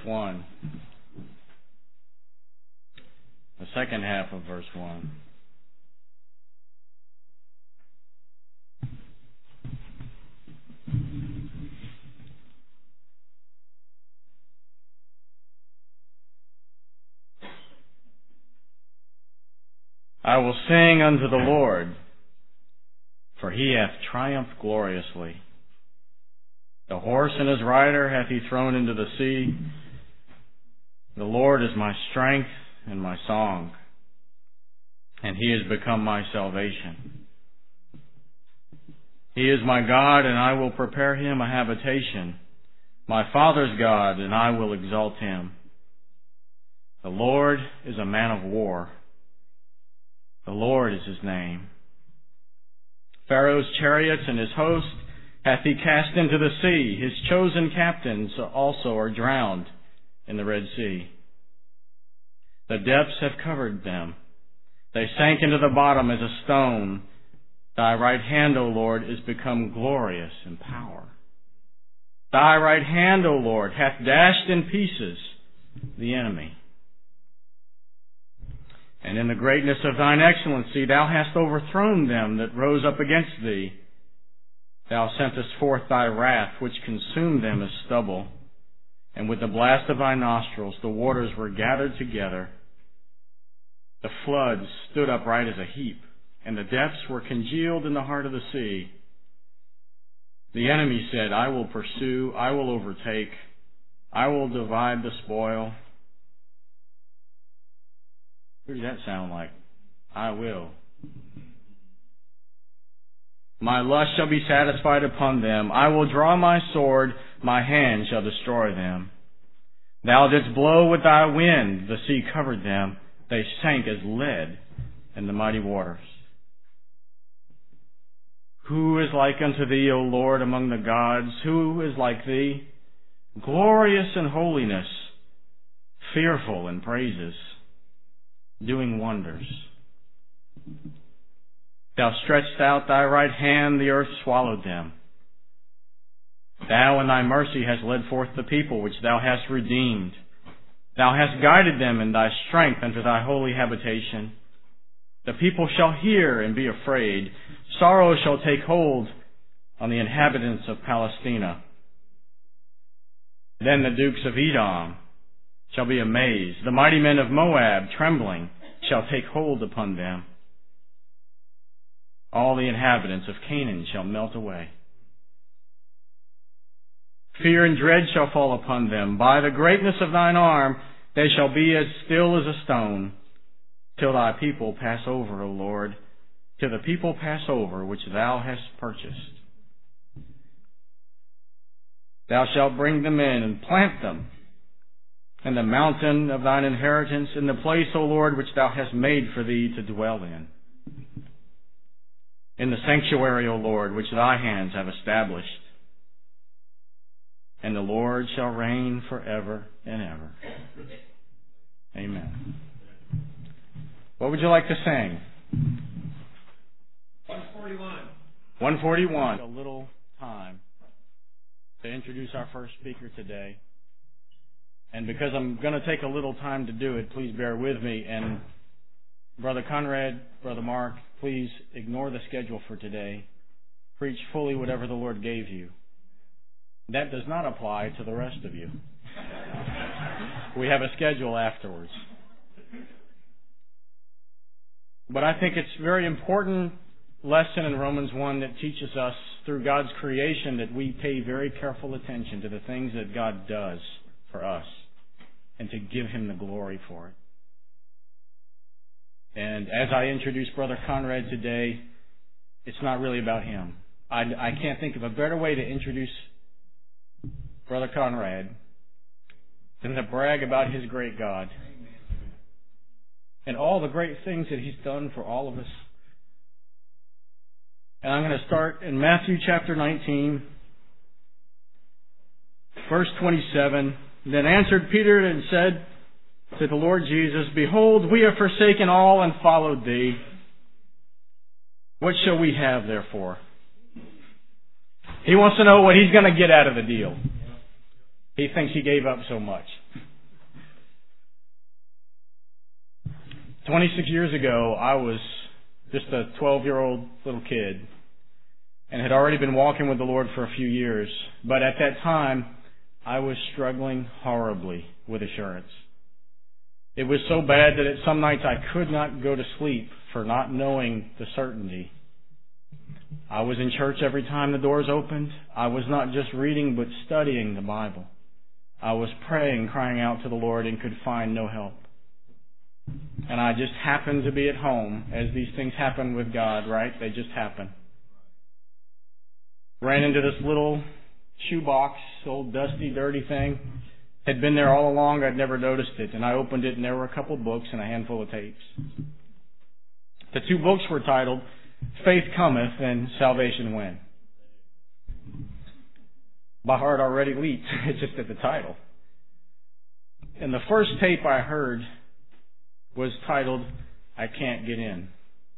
1. The second half of verse 1. I will sing unto the Lord, for he hath triumphed gloriously. The horse and his rider hath he thrown into the sea. The Lord is my strength and my song, and he has become my salvation. He is my God, and I will prepare him a habitation, my father's God, and I will exalt him. The Lord is a man of war. The Lord is his name. Pharaoh's chariots and his host hath he cast into the sea. His chosen captains also are drowned in the Red Sea. The depths have covered them. They sank into the bottom as a stone. Thy right hand, O Lord, is become glorious in power. Thy right hand, O Lord, hath dashed in pieces the enemy. And in the greatness of thine excellency thou hast overthrown them that rose up against thee. Thou sentest forth thy wrath, which consumed them as stubble. And with the blast of thy nostrils the waters were gathered together. The floods stood upright as a heap, and the depths were congealed in the heart of the sea. The enemy said, I will pursue, I will overtake, I will divide the spoil. Who does that sound like? I will. My lust shall be satisfied upon them. I will draw my sword, my hand shall destroy them. Thou didst blow with thy wind, the sea covered them. They sank as lead in the mighty waters. Who is like unto thee, O Lord, among the gods? Who is like thee? Glorious in holiness, fearful in praises, doing wonders. Thou stretched out thy right hand, the earth swallowed them. Thou in thy mercy hast led forth the people which thou hast redeemed. Thou hast guided them in thy strength unto thy holy habitation. The people shall hear and be afraid. Sorrow shall take hold on the inhabitants of Palestina. Then the dukes of Edom shall be amazed. The mighty men of Moab, trembling, shall take hold upon them. All the inhabitants of Canaan shall melt away. Fear and dread shall fall upon them. By the greatness of thine arm they shall be as still as a stone, till thy people pass over, O Lord, till the people pass over which thou hast purchased. Thou shalt bring them in and plant them in the mountain of thine inheritance, in the place, O Lord, which thou hast made for thee to dwell in the sanctuary, O Lord, which thy hands have established. And the Lord shall reign forever and ever. Amen. What would you like to sing? 141. 141. A little time to introduce our first speaker today. And because I'm going to take a little time to do it, please bear with me. And Brother Conrad, Brother Mark, please ignore the schedule for today. Preach fully whatever the Lord gave you. That does not apply to the rest of you. We have a schedule afterwards. But I think it's a very important lesson in Romans 1 that teaches us through God's creation that we pay very careful attention to the things that God does for us and to give Him the glory for it. And as I introduce Brother Conrad today, it's not really about him. I can't think of a better way to introduce Brother Conrad than to brag about his great God and all the great things that He's done for all of us. And I'm going to start in Matthew chapter 19, verse 27. Then answered Peter and said to the Lord Jesus, Behold, we have forsaken all and followed Thee. What shall we have, therefore? He wants to know what he's going to get out of the deal. He thinks he gave up so much. 26 years ago, I was just a 12-year-old little kid and had already been walking with the Lord for a few years. But at that time, I was struggling horribly with assurance. It was so bad that at some nights I could not go to sleep for not knowing the certainty. I was in church every time the doors opened. I was not just reading but studying the Bible. I was praying, crying out to the Lord, and could find no help. And I just happened to be at home, as these things happen with God, right? They just happen. Ran into this little shoebox, old dusty, dirty thing. Had been there all along. I'd never noticed it. And I opened it, and there were a couple books and a handful of tapes. The two books were titled Faith Cometh and Salvation When. My heart already leaped just at the title. And the first tape I heard was titled, I Can't Get In.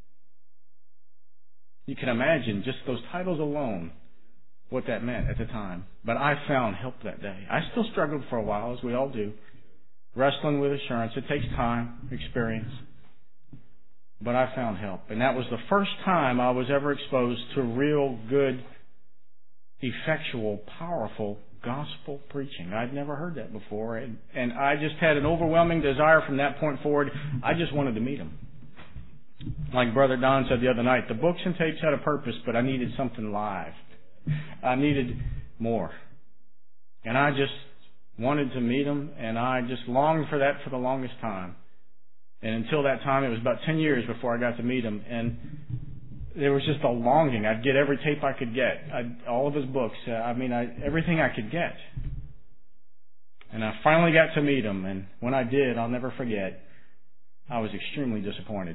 You can imagine just those titles alone what that meant at the time. But I found help that day. I still struggled for a while, as we all do, wrestling with assurance. It takes time, experience. But I found help. And that was the first time I was ever exposed to real good, effectual, powerful gospel preaching. I'd never heard that before. And I just had an overwhelming desire from that point forward. I just wanted to meet him. Like Brother Don said the other night, the books and tapes had a purpose, but I needed something live. I needed more. And I just wanted to meet him, and I just longed for that for the longest time. And until that time, it was about 10 years before I got to meet him. And there was just a longing. I'd get every tape I could get, all of his books. Everything I could get. And I finally got to meet him. And when I did, I'll never forget, I was extremely disappointed.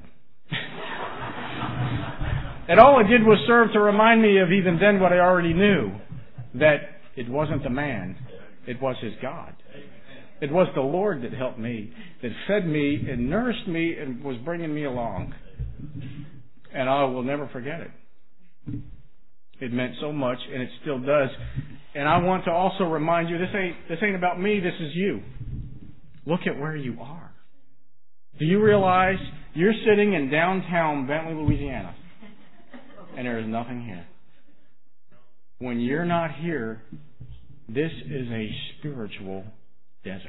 And all it did was serve to remind me of even then what I already knew, that it wasn't the man, it was his God. It was the Lord that helped me, that fed me and nourished me and was bringing me along. And I will never forget it. It meant so much, and it still does. And I want to also remind you, this ain't about me, this is you. Look at where you are. Do you realize you're sitting in downtown Bentley, Louisiana, and there is nothing here? When you're not here, this is a spiritual desert.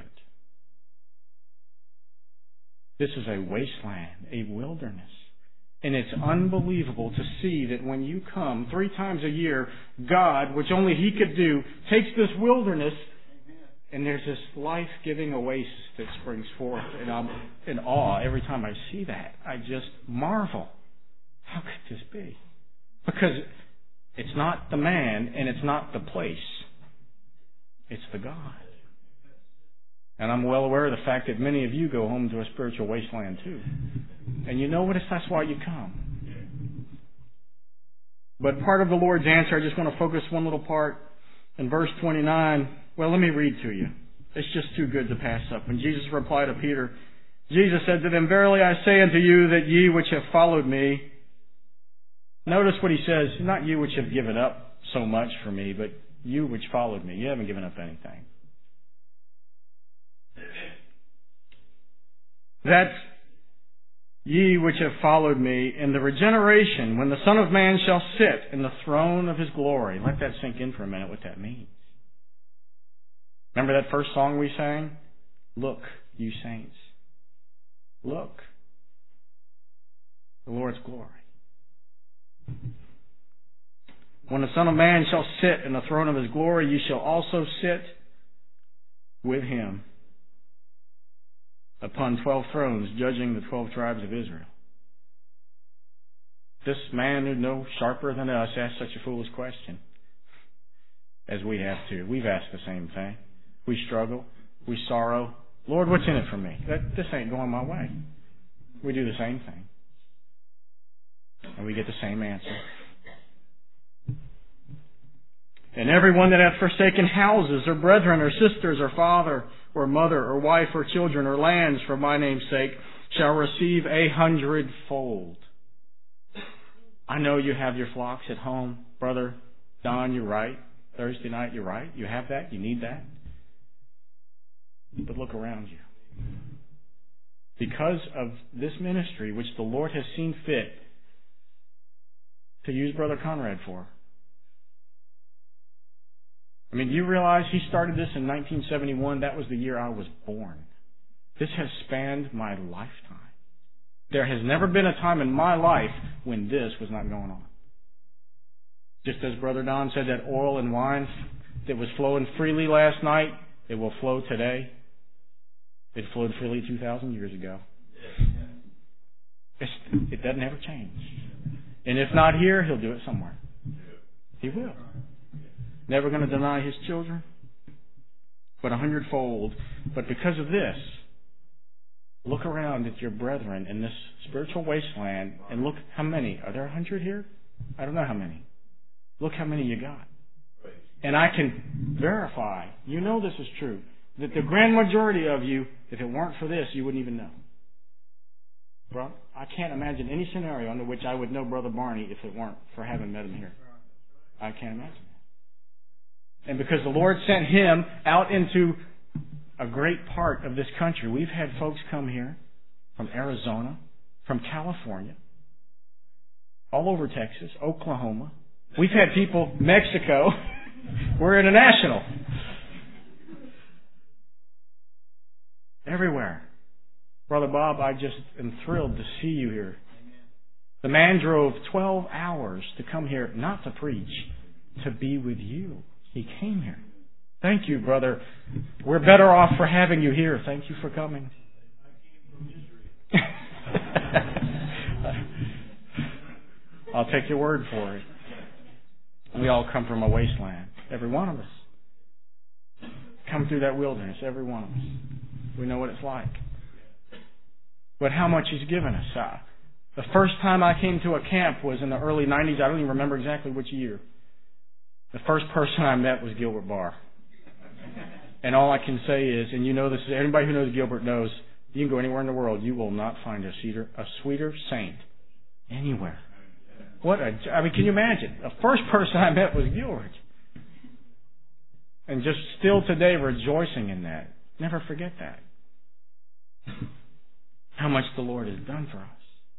This is a wasteland, a wilderness. And it's unbelievable to see that when you come 3 times a year, God, which only He could do, takes this wilderness and there's this life-giving oasis that springs forth. And I'm in awe every time I see that. I just marvel. How could this be? Because it's not the man and it's not the place. It's the God. And I'm well aware of the fact that many of you go home to a spiritual wasteland too. And you know what? That's why you come. But part of the Lord's answer, I just want to focus one little part in verse 29. Well, let me read to you. It's just too good to pass up. When Jesus replied to Peter, Jesus said to them, Verily I say unto you that ye which have followed me. Notice what He says, not you which have given up so much for me, but you which followed me. You haven't given up anything. That ye which have followed me in the regeneration, when the Son of Man shall sit in the throne of His glory. Let that sink in for a minute, what that means. Remember that first song we sang? Look, you saints. Look. The Lord's glory. When the Son of Man shall sit in the throne of His glory, ye shall also sit with Him upon 12 thrones, judging the 12 tribes of Israel. This man who's no sharper than us asked such a foolish question, as we have too. We've asked the same thing. We struggle. We sorrow. Lord, what's in it for me? This ain't going my way. We do the same thing. And we get the same answer. And everyone that hath forsaken houses, or brethren, or sisters, or father, or mother, or wife, or children, or lands, for my name's sake, shall receive 100-fold. I know you have your flocks at home. Brother Don, you're right. Thursday night, you're right. You have that. You need that. But look around you. because of this ministry, which the Lord has seen fit to use Brother Conrad for. I mean, do you realize he started this in 1971? That was the year I was born. This has spanned my lifetime. There has never been a time in my life when this was not going on. Just as Brother Don said, that oil and wine that was flowing freely last night, it will flow today. It flowed freely 2,000 years ago. It doesn't ever change. And if not here, He'll do it somewhere. He will. Never going to deny His children, but 100-fold. But because of this, look around at your brethren in this spiritual wasteland and look how many. Are there 100 here? I don't know how many. Look how many you got. And I can verify, you know this is true, that the grand majority of you, if it weren't for this, you wouldn't even know. Bro, I can't imagine any scenario under which I would know Brother Barney if it weren't for having met him here. I can't imagine that. And because the Lord sent him out into a great part of this country. We've had folks come here from Arizona, from California, all over Texas, Oklahoma. We've had people, Mexico. We're international. Everywhere. Brother Bob, I just am thrilled to see you here. The man drove 12 hours to come here, not to preach, to be with you. He came here. Thank you, brother. We're better off for having you here. Thank you for coming. I'll take your word for it. We all come from a wasteland. Every one of us. Come through that wilderness, every one of us. We know what it's like. But how much He's given us. The first time I came to a camp was in the early 90s. I don't even remember exactly which year. The first person I met was Gilbert Barr. And all I can say is, and you know this, anybody who knows Gilbert knows, you can go anywhere in the world, you will not find a sweeter saint anywhere. I mean, can you imagine? The first person I met was Gilbert. And just still today rejoicing in that. Never forget that. How much the Lord has done for us.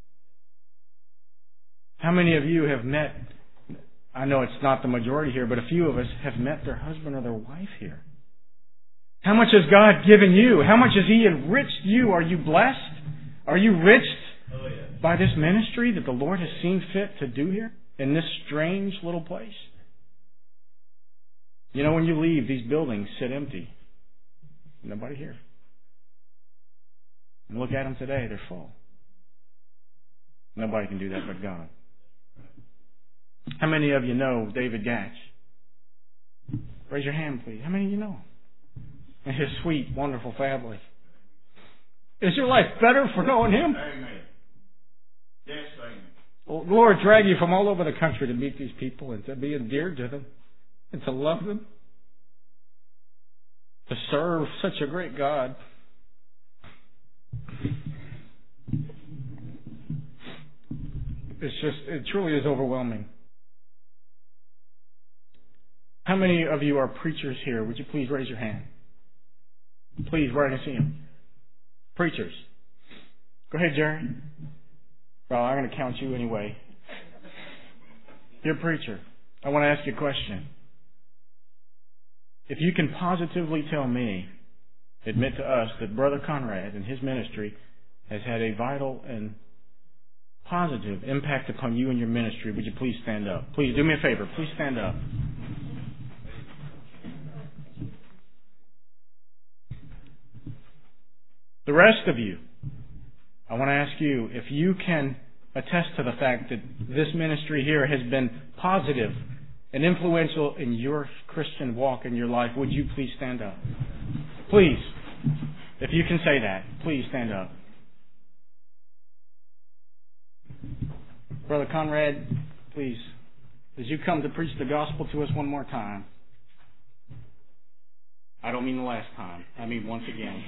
How many of you have met, I know it's not the majority here, but a few of us have met their husband or their wife here. How much has God given you? How much has He enriched you? Are you blessed? Are you enriched by this ministry that the Lord has seen fit to do here in this strange little place? You know, when you leave, these buildings sit empty. Nobody here. And look at them today, they're full. Nobody can do that but God. How many of you know David Gatch? Raise your hand, please. How many of you know him? And his sweet, wonderful family. Is your life better for knowing him? Amen. Yes, amen. Well, the Lord drag you from all over the country to meet these people and to be endeared to them and to love them, to serve such a great God. It truly is overwhelming. How many of you are preachers here? Would you please raise your hand? Please, where I can see them. Preachers. Go ahead, Jerry. Well, I'm going to count you anyway. You're a preacher. I want to ask you a question. If you can positively tell me, admit to us, that Brother Conrad and his ministry has had a vital and positive impact upon you and your ministry, would you please stand up? Please do me a favor. Please stand up. The rest of you, I want to ask you if you can attest to the fact that this ministry here has been positive and influential in your Christian walk in your life. Would you please stand up? Please. If you can say that, please stand up. Brother Conrad, please, as you come to preach the gospel to us one more time. I don't mean the last time. I mean once again.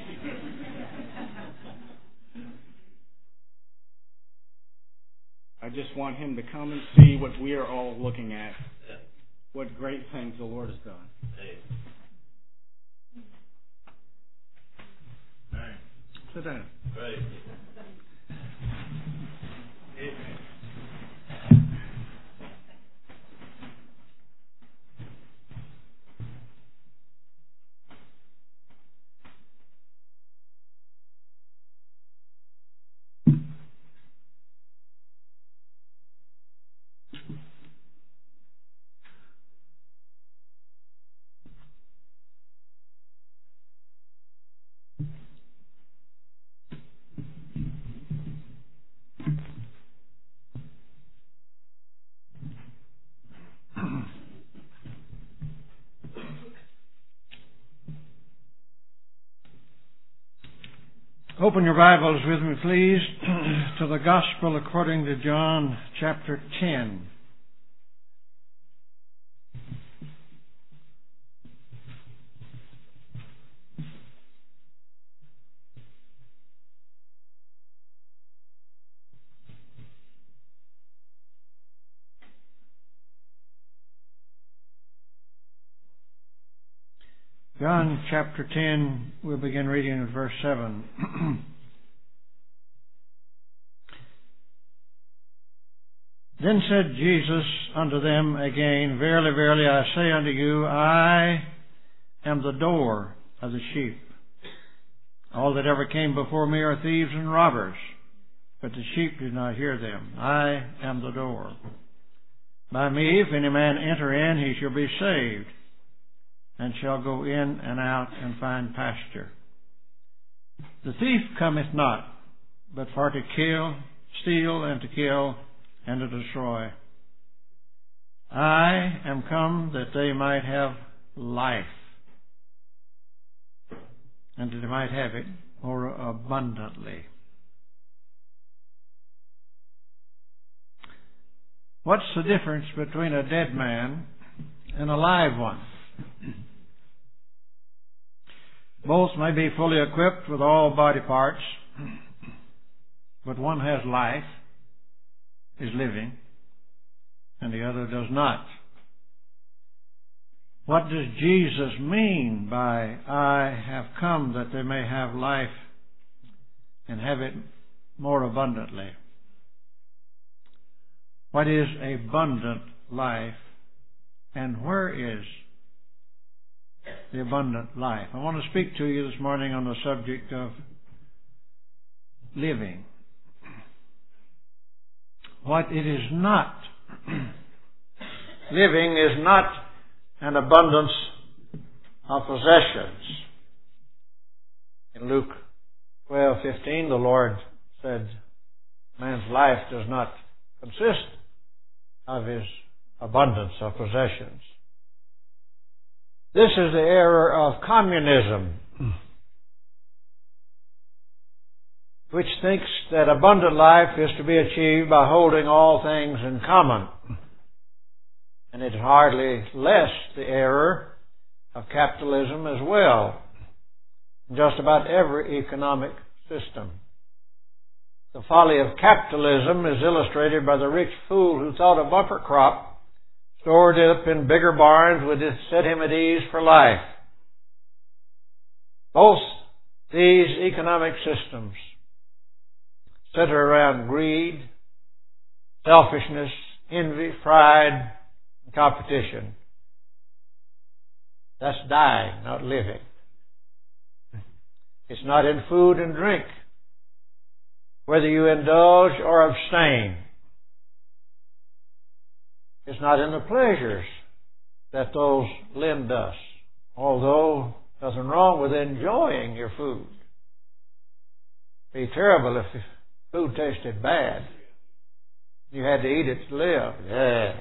I just want him to come and see what we are all looking at. What great things the Lord has done. Sit down. Right. Open your Bibles with me, please, to the Gospel according to John chapter 10. John chapter 10, we'll begin reading at verse 7. Then said Jesus unto them again, Verily, verily, I say unto you, I am the door of the sheep. All that ever came before me are thieves and robbers, but the sheep did not hear them. I am the door. By me, if any man enter in, he shall be saved, and shall go in and out and find pasture. The thief cometh not, but for to kill, steal, and to kill, and to destroy. I am come that they might have life, and that they might have it more abundantly. What's the difference between a dead man and a live one? Both may be fully equipped with all body parts, but one has life, is living, and the other does not. What does Jesus mean by, I have come that they may have life and have it more abundantly? What is abundant life, and where is the abundant life? I want to speak to you this morning on the subject of living. What it is not. Living is not an abundance of possessions. In Luke 12:15, the Lord said, man's life does not consist of his abundance of possessions. This is the error of communism, which thinks that abundant life is to be achieved by holding all things in common. And it's hardly less the error of capitalism as well, in just about every economic system. The folly of capitalism is illustrated by the rich fool who thought a bumper crop stored up in bigger barns would set him at ease for life. Both these economic systems center around greed, selfishness, envy, pride, and competition. That's dying, not living. It's not in food and drink, whether you indulge or abstain. It's not in the pleasures that those lend us, although nothing wrong with enjoying your food. It'd be terrible if food tasted bad. You had to eat it to live. Yeah.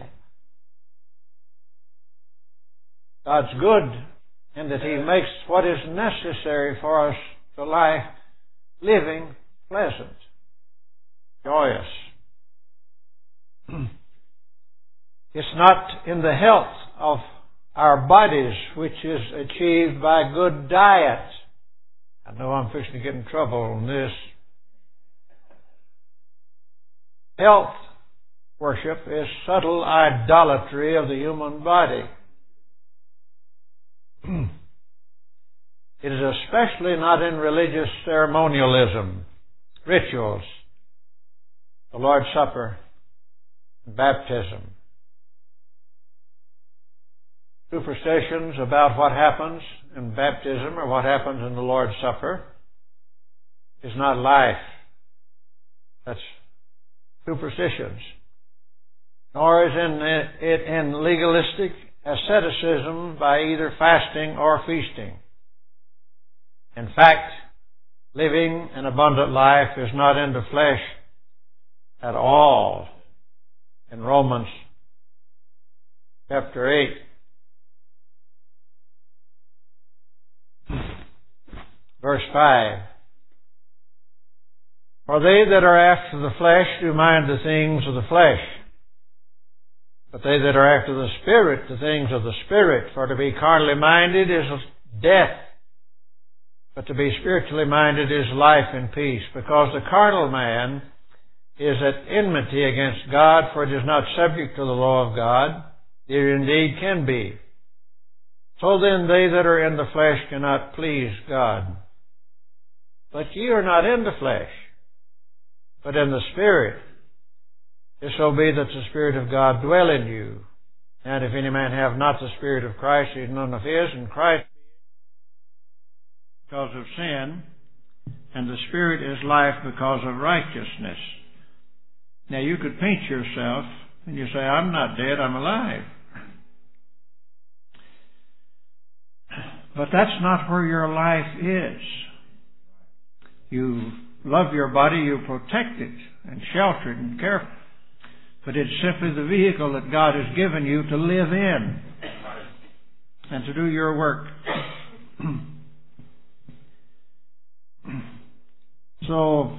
God's good in that He makes what is necessary for us to life living pleasant, joyous. It's not in the health of our bodies, which is achieved by good diet. I know I'm fixing to get in trouble on this. Health worship is subtle idolatry of the human body. It is especially not in religious ceremonialism, rituals, the Lord's Supper, baptism. Superstitions about what happens in baptism or what happens in the Lord's Supper is not life. That's superstitions. Nor is it in legalistic asceticism by either fasting or feasting. In fact, living an abundant life is not in the flesh at all. In Romans chapter 8, verse 5, for they that are after the flesh do mind the things of the flesh, but they that are after the Spirit, the things of the Spirit. For to be carnally minded is death, but to be spiritually minded is life and peace. Because the carnal man is at enmity against God, for it is not subject to the law of God, neither indeed can be. So then they that are in the flesh cannot please God. But ye are not in the flesh, but in the Spirit, if so be that the Spirit of God dwell in you. And if any man have not the Spirit of Christ, he is none of his, and Christ because of sin, and the Spirit is life because of righteousness. Now you could paint yourself, and you say, I'm not dead, I'm alive. But that's not where your life is. You love your body, you protect it, and shelter it, and care for it. But it's simply the vehicle that God has given you to live in and to do your work. So,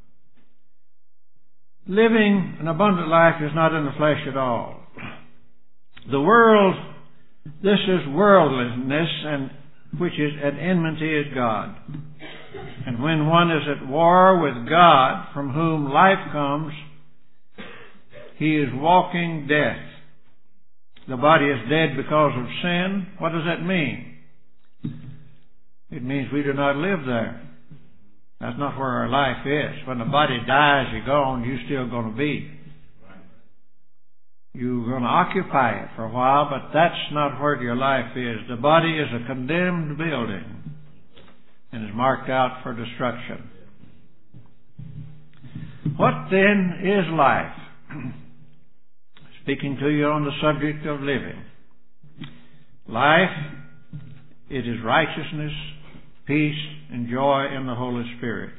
living an abundant life is not in the flesh at all. The world, this is worldliness, and which is at enmity is God. And when one is at war with God, from whom life comes, he is walking death. The body is dead because of sin. What does that mean? It means we do not live there. That's not where our life is. When the body dies, you're gone, you're still going to be. You're going to occupy it for a while, but that's not where your life is. The body is a condemned building and is marked out for destruction. What then is life? Speaking to you on the subject of living. Life, it is righteousness, peace, and joy in the Holy Spirit.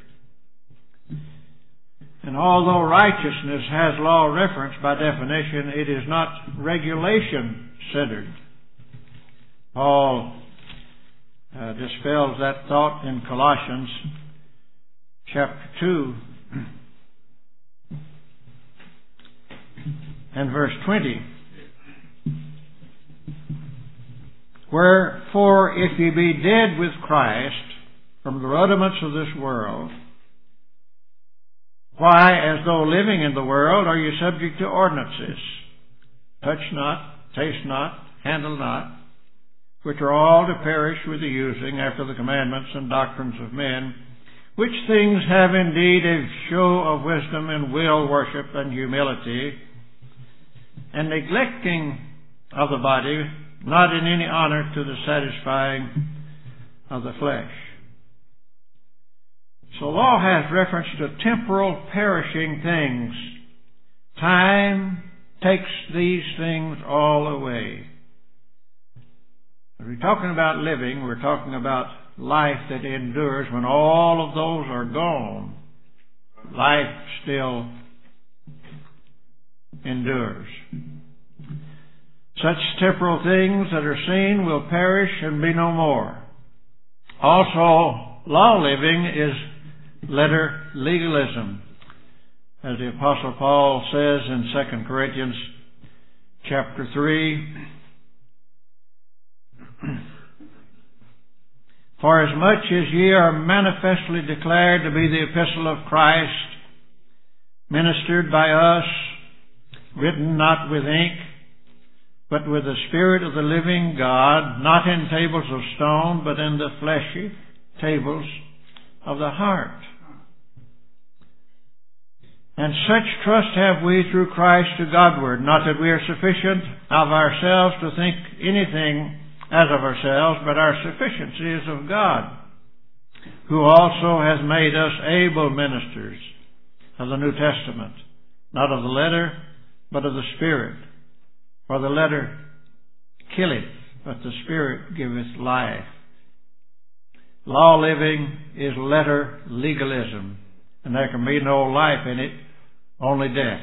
And although righteousness has law reference by definition, it is not regulation-centered. Paul dispels that thought in Colossians chapter 2 and verse 20. Wherefore, if ye be dead with Christ from the rudiments of this world, why, as though living in the world, are you subject to ordinances? Touch not, taste not, handle not, which are all to perish with the using after the commandments and doctrines of men, which things have indeed a show of wisdom and will worship and humility, and neglecting of the body, not in any honor to the satisfying of the flesh. So law has reference to temporal perishing things. Time takes these things all away. When we're talking about living, we're talking about life that endures. When all of those are gone, life still endures. Such temporal things that are seen will perish and be no more. Also, law living is letter legalism, as the Apostle Paul says in 2 Corinthians chapter 3. For as much as ye are manifestly declared to be the epistle of Christ, ministered by us, written not with ink, but with the Spirit of the living God, not in tables of stone, but in the fleshy tables of the heart. And such trust have we through Christ to Godward, not that we are sufficient of ourselves to think anything as of ourselves, but our sufficiency is of God, who also has made us able ministers of the New Testament, not of the letter, but of the Spirit. For the letter killeth, but the Spirit giveth life. Law living is letter legalism, and there can be no life in it, only death.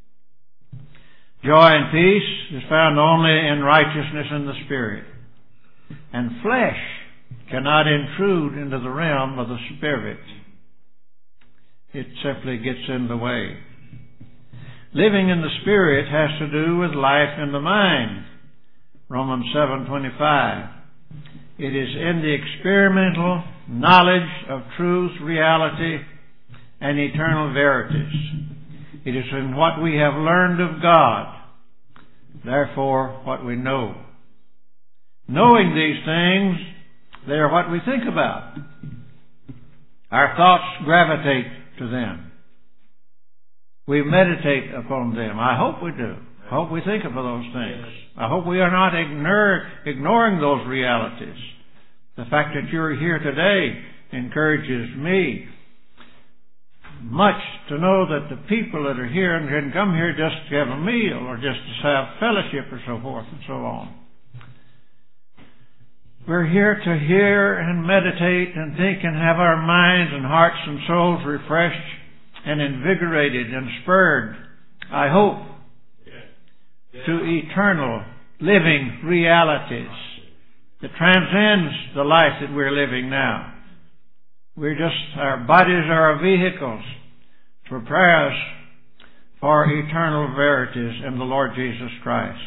Joy and peace is found only in righteousness in the Spirit. And flesh cannot intrude into the realm of the Spirit. It simply gets in the way. Living in the Spirit has to do with life in the mind. Romans 7:25. It is in the experimental knowledge of truth, reality, and eternal verities. It is in what we have learned of God, therefore what we know. Knowing these things, they are what we think about. Our thoughts gravitate to them. We meditate upon them. I hope we do. I hope we think of those things. I hope we are not ignoring those realities. The fact that you're here today encourages me much to know that the people that are here and can come here just to have a meal or just to have fellowship or so forth and so on. We're here to hear and meditate and think and have our minds and hearts and souls refreshed and invigorated and spurred, I hope, to eternal living realities that transcends the life that we're living now. Our bodies are our vehicles to prepare us for eternal verities in the Lord Jesus Christ.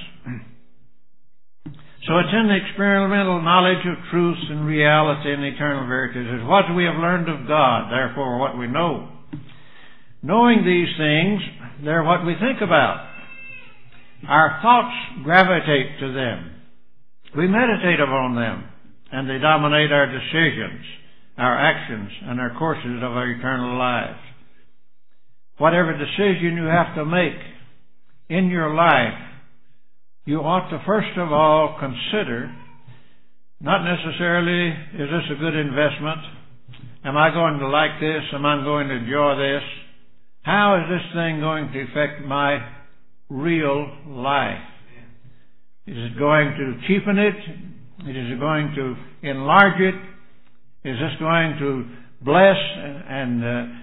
So it's in the experimental knowledge of truth and reality and eternal verities. It's what we have learned of God, therefore what we know. Knowing these things, they're what we think about. Our thoughts gravitate to them. We meditate upon them, and they dominate our decisions, our actions, and our courses of our eternal lives. Whatever decision you have to make in your life, you ought to first of all consider, not necessarily, is this a good investment? Am I going to like this? Am I going to enjoy this? How is this thing going to affect my real life? Is it going to cheapen it? Is it going to enlarge it? Is this going to bless and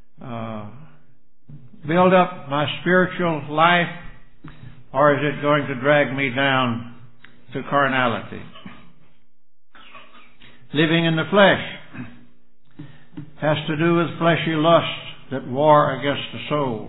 build up my spiritual life? Or is it going to drag me down to carnality? Living in the flesh has to do with fleshy lusts that war against the soul.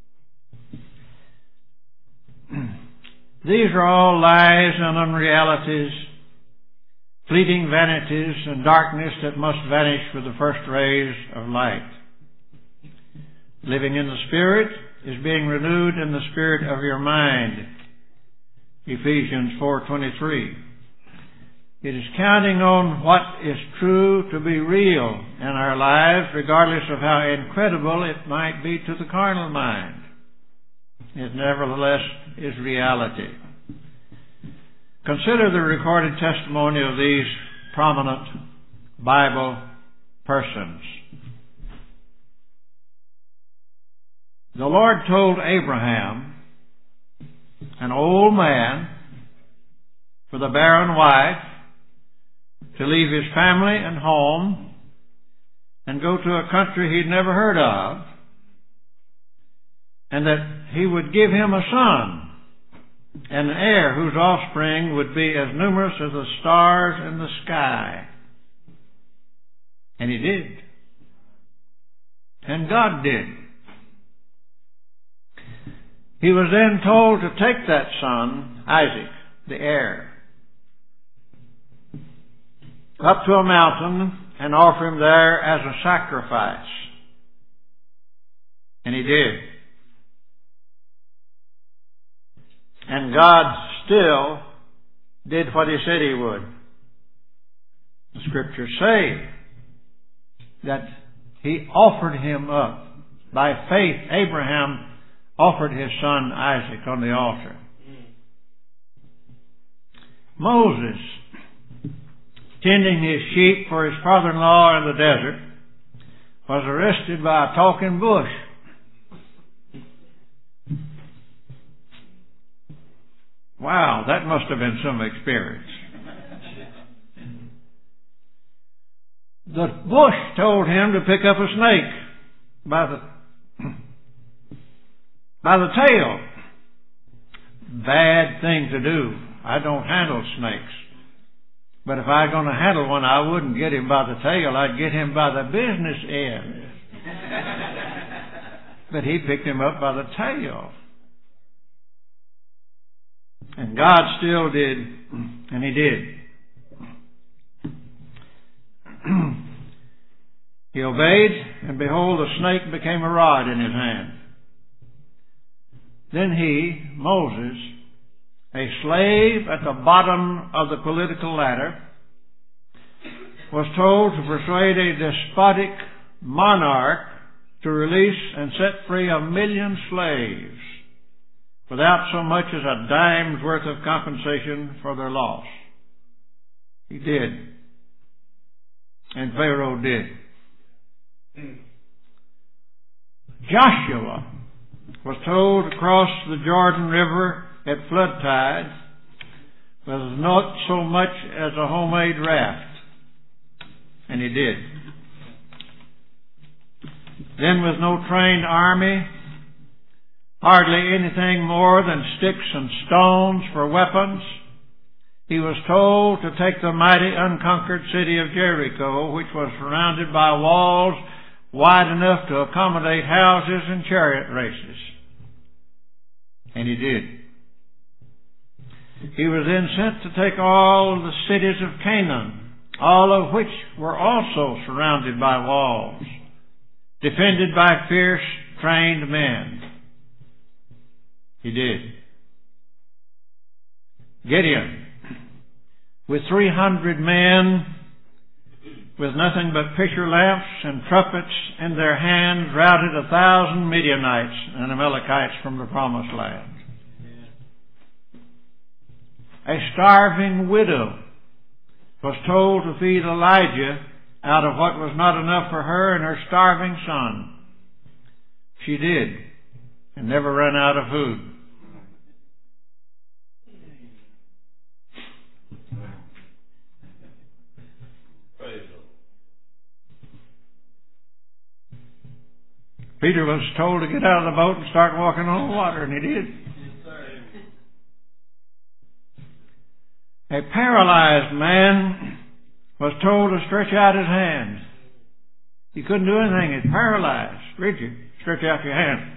These are all lies and unrealities, fleeting vanities and darkness that must vanish with the first rays of light. Living in the Spirit is being renewed in the spirit of your mind. Ephesians 4:23. It is counting on what is true to be real in our lives, regardless of how incredible it might be to the carnal mind. It nevertheless is reality. Consider the recorded testimony of these prominent Bible persons. The Lord told Abraham, an old man with a barren wife, to leave his family and home and go to a country he'd never heard of, and that he would give him a son, an heir whose offspring would be as numerous as the stars in the sky. And he did. And God did. He was then told to take that son, Isaac, the heir, up to a mountain and offer him there as a sacrifice. And he did. And God still did what He said He would. The Scriptures say that He offered him up. By faith, Abraham offered his son Isaac on the altar. Moses, tending his sheep for his father-in-law in the desert, was arrested by a talking bush. Wow, that must have been some experience. The bush told him to pick up a snake by the tail. Bad thing to do. I don't handle snakes. But if I was going to handle one, I wouldn't get him by the tail. I'd get him by the business end. But he picked him up by the tail. And God still did, and He did. He obeyed, and behold, the snake became a rod in his hand. Then he, Moses, a slave at the bottom of the political ladder, was told to persuade a despotic monarch to release and set free 1 million slaves without so much as a dime's worth of compensation for their loss. He did. And Pharaoh did. Joshua was told to cross the Jordan River at flood tide with not so much as a homemade raft. And he did. Then with no trained army, hardly anything more than sticks and stones for weapons, he was told to take the mighty unconquered city of Jericho, which was surrounded by walls wide enough to accommodate houses and chariot races. And he did. He was then sent to take all the cities of Canaan, all of which were also surrounded by walls, defended by fierce, trained men. He did. Gideon, with 300 men, with nothing but pitcher lamps and trumpets in their hands, routed 1,000 Midianites and Amalekites from the promised land. A starving widow was told to feed Elijah out of what was not enough for her and her starving son. She did, and never ran out of food. Peter was told to get out of the boat and start walking on the water, and he did. A paralyzed man was told to stretch out his hand. He couldn't do anything. He's paralyzed. Richard, stretch out your hand.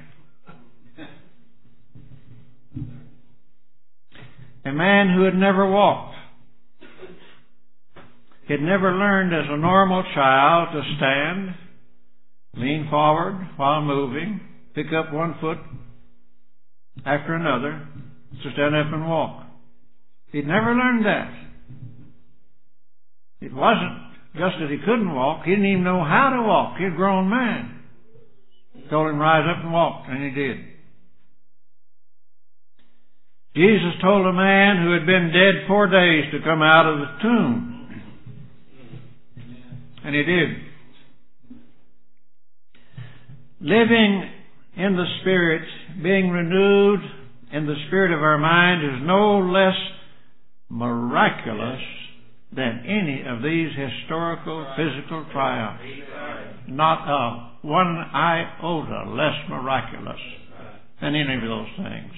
A man who had never walked. He had never learned as a normal child to stand, lean forward while moving, pick up one foot after another, to stand up and walk. He'd never learned that. It wasn't just that he couldn't walk. He didn't even know how to walk. He's a grown man. Told him rise up and walk, and he did. Jesus told a man who had been dead 4 days to come out of the tomb. And he did. Living in the Spirit, being renewed in the spirit of our mind, is no less miraculous than any of these historical physical triumphs. Not a one iota less miraculous than any of those things.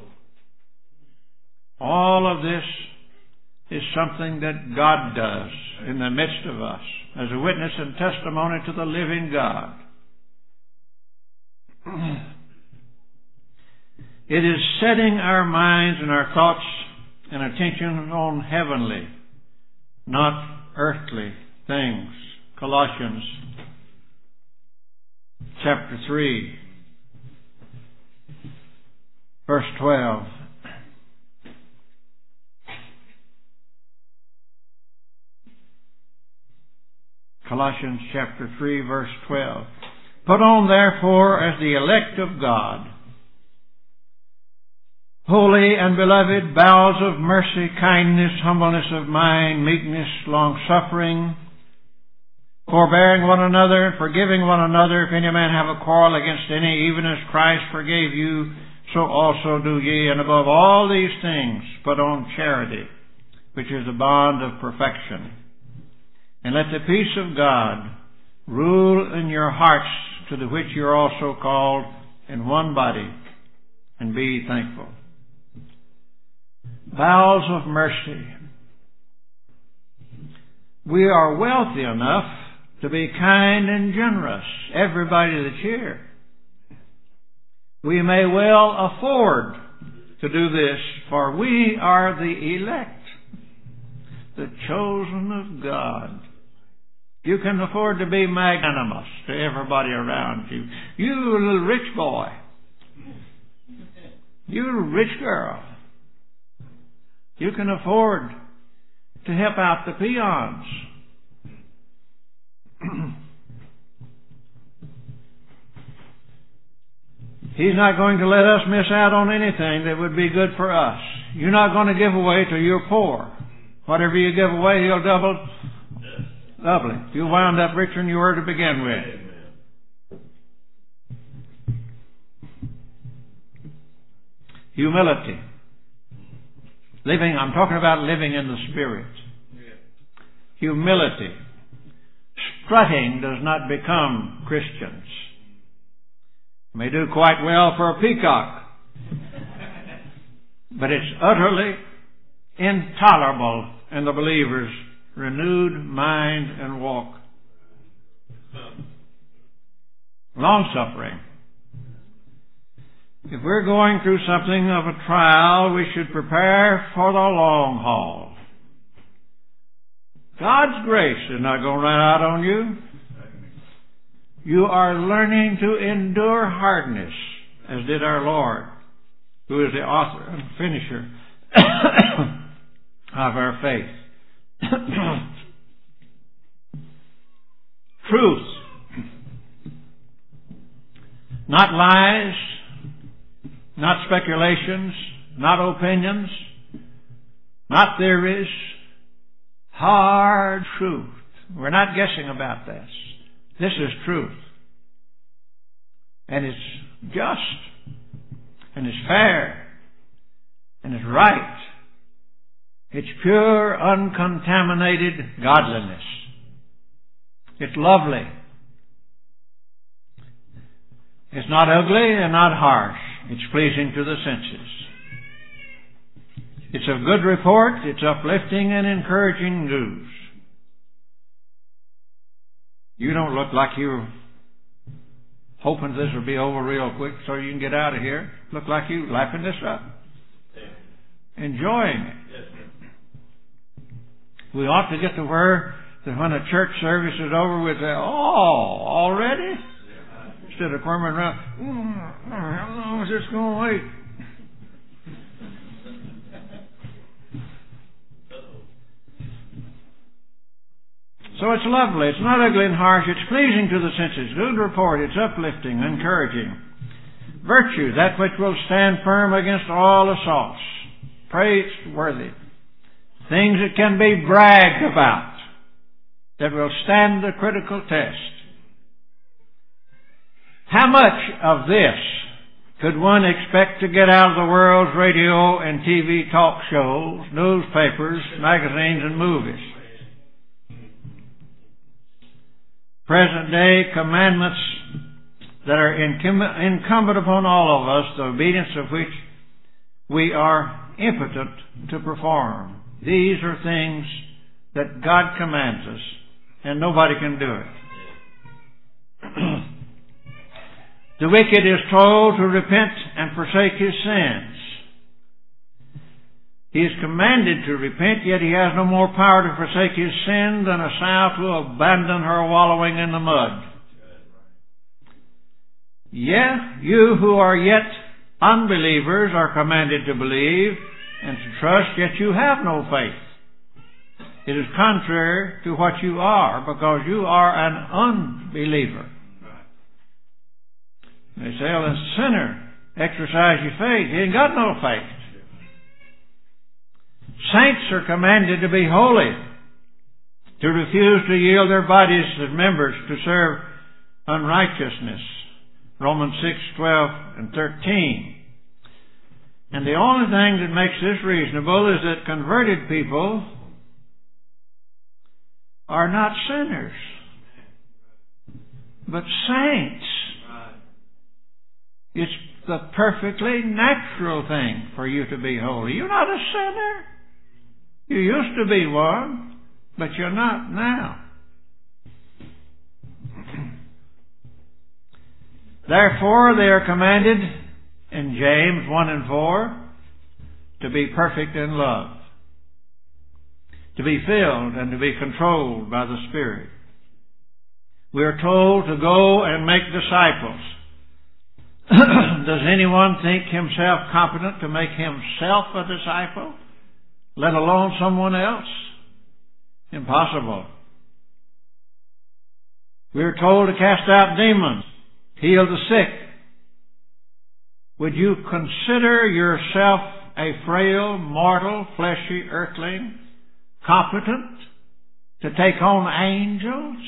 All of this is something that God does in the midst of us as a witness and testimony to the living God. It is setting our minds and our thoughts and attention on heavenly, not earthly things. Colossians chapter 3, verse 12. Colossians chapter 3, verse 12. Put on therefore as the elect of God, holy and beloved, bowels of mercy, kindness, humbleness of mind, meekness, long-suffering, forbearing one another, forgiving one another, if any man have a quarrel against any, even as Christ forgave you, so also do ye. And above all these things, put on charity, which is the bond of perfection. And let the peace of God rule in your hearts, to the which you are also called in one body, and be thankful. Bowels of mercy. We are wealthy enough to be kind and generous, everybody that's here. We may well afford to do this, for we are the elect, the chosen of God. You can afford to be magnanimous to everybody around you. You little rich boy. You rich girl. You can afford to help out the peons. He's not going to let us miss out on anything that would be good for us. You're not going to give away till you're poor. Whatever you give away, He'll double it. You wound up richer than you were to begin with. Humility. I'm talking about living in the Spirit. Humility. Strutting does not become Christians. May do quite well for a peacock, but it's utterly intolerable in the believer's renewed mind and walk. Long-suffering. If we're going through something of a trial, we should prepare for the long haul. God's grace is not going to run out on you. You are learning to endure hardness, as did our Lord, who is the author and finisher of our faith. Truth. Not lies, not speculations, not opinions, not theories. Hard truth. We're not guessing about this. This is truth. And it's just. And it's fair. And it's right. It's pure, uncontaminated godliness. It's lovely. It's not ugly and not harsh. It's pleasing to the senses. It's of good report. It's uplifting and encouraging news. You don't look like you're hoping this will be over real quick so you can get out of here. Look like you lapping this up. Enjoying it. We ought to get to where that when a church service is over, we say, "Oh, already?" Instead of quartering around, how long is this going to wait? So it's lovely. It's not ugly and harsh. It's pleasing to the senses. Good report. It's uplifting, encouraging. Virtue, that which will stand firm against all assaults. Praiseworthy. Things that can be bragged about, that will stand the critical test. How much of this could one expect to get out of the world's radio and TV talk shows, newspapers, magazines, and movies? Present day commandments that are incumbent upon all of us, the obedience of which we are impotent to perform. These are things that God commands us, and nobody can do it. The wicked is told to repent and forsake his sins. He is commanded to repent, yet he has no more power to forsake his sin than a sow to abandon her wallowing in the mud. You who are yet unbelievers are commanded to believe and to trust, yet you have no faith. It is contrary to what you are, because you are an unbeliever. They say, well, a sinner, exercise your faith. He ain't got no faith. Saints are commanded to be holy, to refuse to yield their bodies as members to serve unrighteousness. Romans 6:12 and 13. And the only thing that makes this reasonable is that converted people are not sinners, but saints. It's the perfectly natural thing for you to be holy. You're not a sinner. You used to be one, but you're not now. Therefore, they are commanded in James 1 and 4 to be perfect in love, to be filled and to be controlled by the Spirit. We are told to go and make disciples. Does anyone think himself competent to make himself a disciple, let alone someone else? Impossible. We are told to cast out demons, heal the sick. Would you consider yourself a frail, mortal, fleshy earthling, competent to take on angels?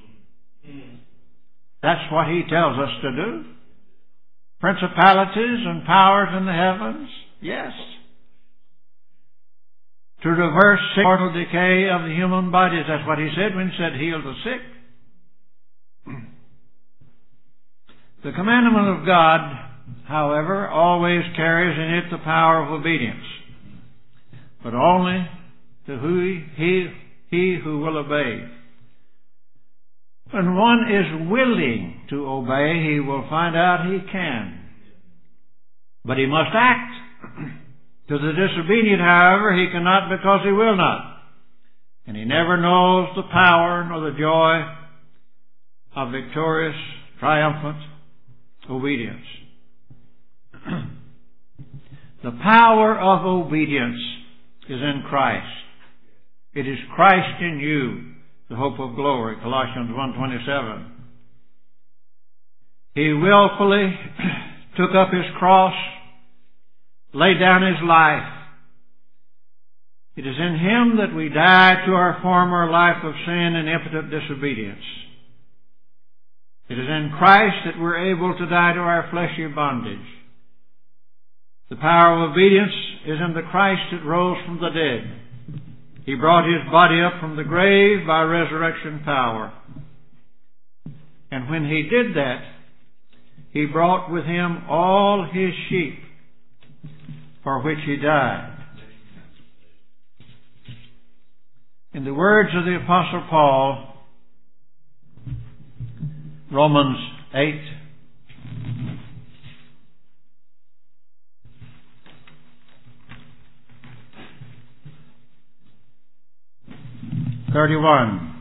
That's what he tells us to do. Principalities and powers in the heavens? Yes. To reverse mortal decay of the human bodies. That's what he said when he said, heal the sick. The commandment of God, however, always carries in it the power of obedience, but only to he who will obey. When one is willing to obey, he will find out he can. But he must act. To the disobedient, however, he cannot, because he will not. And he never knows the power nor the joy of victorious, triumphant obedience. The power of obedience is in Christ. It is Christ in you, the hope of glory, Colossians 1:27. He willfully took up his cross, laid down his life. It is in him that we die to our former life of sin and impotent disobedience. It is in Christ that we're able to die to our fleshy bondage. The power of obedience is in the Christ that rose from the dead. He brought his body up from the grave by resurrection power. And when he did that, he brought with him all his sheep for which he died. In the words of the Apostle Paul, Romans 8, (31).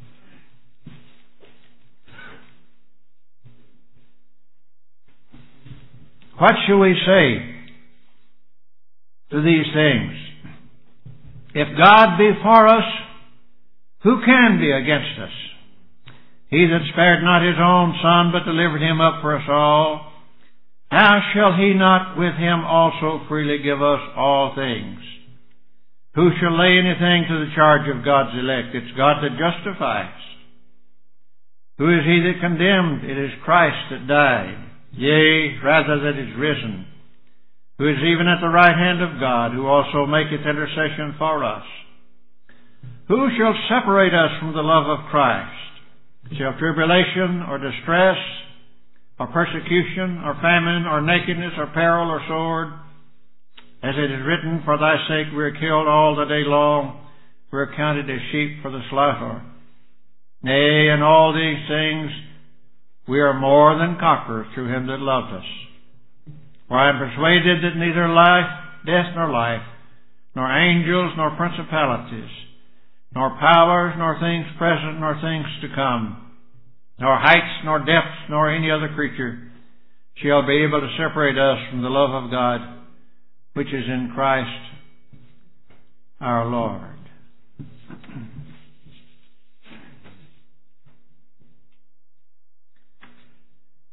What shall we say to these things? If God be for us, who can be against us? He that spared not his own Son, but delivered him up for us all, how shall he not with him also freely give us all things? Who shall lay anything to the charge of God's elect? It's God that justifies. Who is he that condemned? It is Christ that died, yea, rather that is risen, who is even at the right hand of God, who also maketh intercession for us. Who shall separate us from the love of Christ? Shall tribulation, or distress, or persecution, or famine, or nakedness, or peril, or sword? As it is written, for thy sake we are killed all the day long, we are counted as sheep for the slaughter. Nay, in all these things we are more than conquerors through him that loved us. For I am persuaded that neither life, death, nor life, nor angels, nor principalities, nor powers, nor things present, nor things to come, nor heights, nor depths, nor any other creature shall be able to separate us from the love of God, which is in Christ our Lord.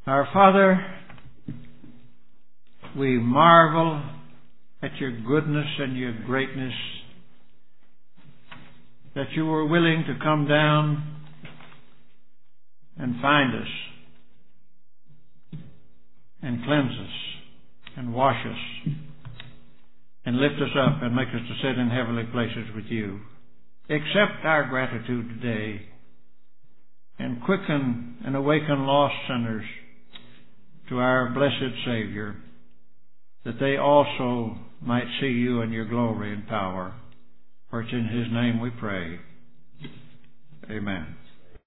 Our Father, we marvel at your goodness and your greatness, that you were willing to come down and find us and cleanse us and wash us and lift us up and make us to sit in heavenly places with you. Accept our gratitude today and quicken and awaken lost sinners to our blessed Savior, that they also might see you in your glory and power. For it's in His name we pray. Amen.